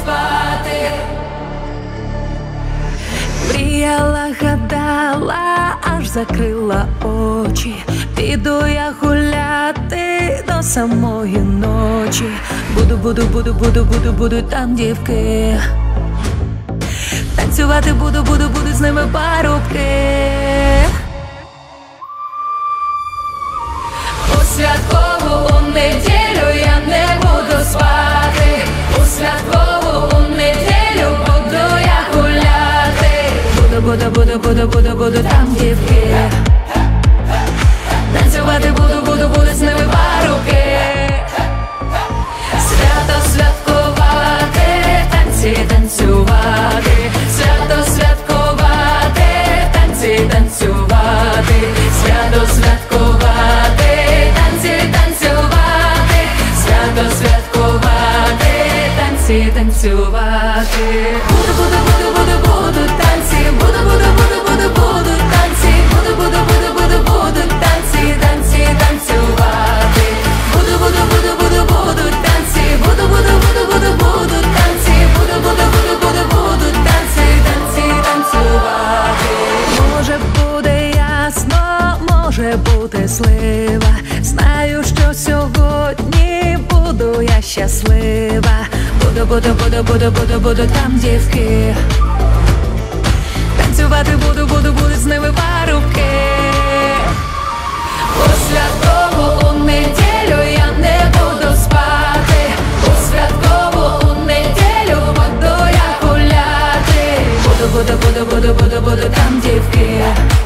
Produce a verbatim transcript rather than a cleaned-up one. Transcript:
спати. Мріяла, гадала, аж закрила очі. Піду я гуляти до самої ночі. Буду, буду, буду, буду, буду, буду там дівки. Танцювати буду, буду, буду з ними парубки. У святкову у неділю я не буду спати. У святкову у неділю буду я гуляти. Буду, буду, буду, буду, буду, буду там дівки. Танцювати буду, буду, буду з ними парубки. Свято святкувати, танці танцювати. Свято святкувати, танці танцювати. Свято святкувати, танці танцювати. Свято святкувати, танці танцювати. Буду, буду, буду, буду, буду танці. Буду, буду, буду, буду, буду танці. Буду, буду, буду, буду, буду танці, танці танцювати. Буду, буду, буду, буду, буду танці. Буду, буду, буду, буду, буду танці. Буду, буду, буду, буду, буду танці, танці танцювати. Може буде ясно, може бути слива. Знаю, що сьогодні буду я щаслива. Буду, буду, буду, буду, буду, буду там дівки. Танцювати буду, буду, буду з ними парубки. У святкову у неділю я не буду спати. У святкову у неділю буду я гуляти. Буду, буду, буду, буду, буду, буду там дівки.